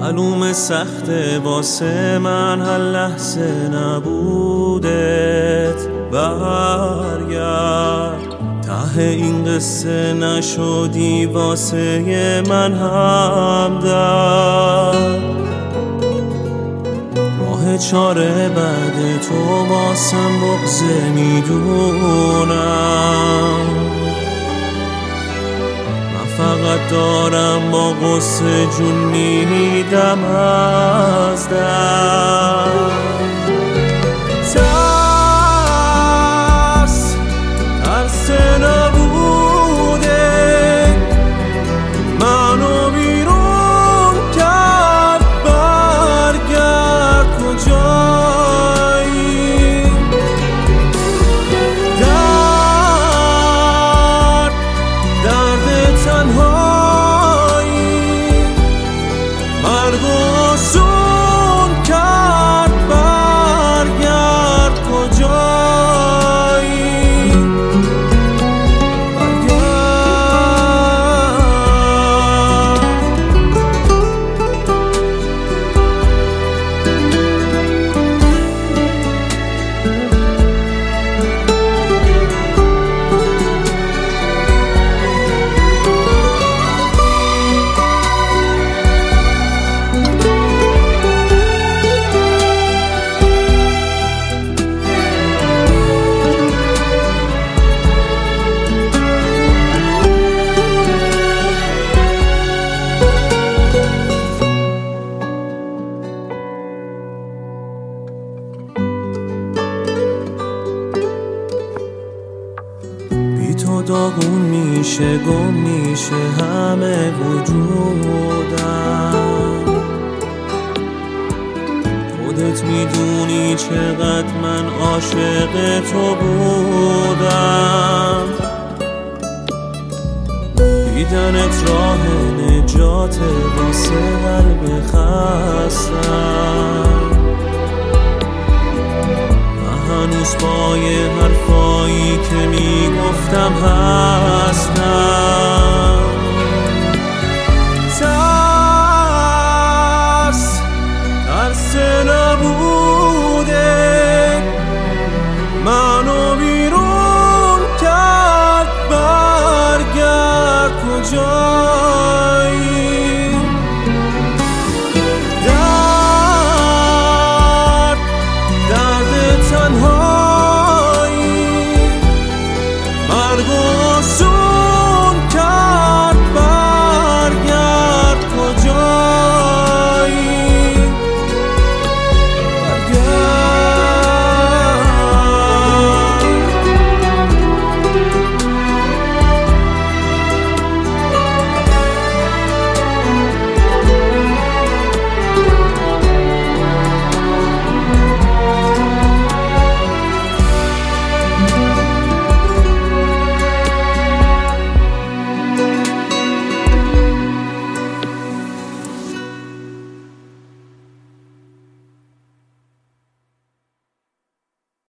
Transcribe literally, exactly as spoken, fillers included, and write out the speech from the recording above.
معلوم سخته واسه من هر لحظه نبودت، برگرد ته این قصه نشدی واسه من همدرد. راه چاره بعد تو واسم بغضه میدونم، فقط دارم با غصه جون میدم از درد. ترس ترس نبوده منو بیرون کرد، برگرد کجایی؟ درد درد تنهایی مرغوسون کرد، برگرد کجایی؟ تو داغون میشه، گم میشه همه وجودم. خودت میدونی چقدر من عاشق تو بودم. دیدنت راه نجات واسه قلب خستم. هنوز پای حرفایی که میگفتم هستم. ترس ترس نبوده منو بیرون کرد، برگرد کجایی؟ درد درد تنهایی مرغوسون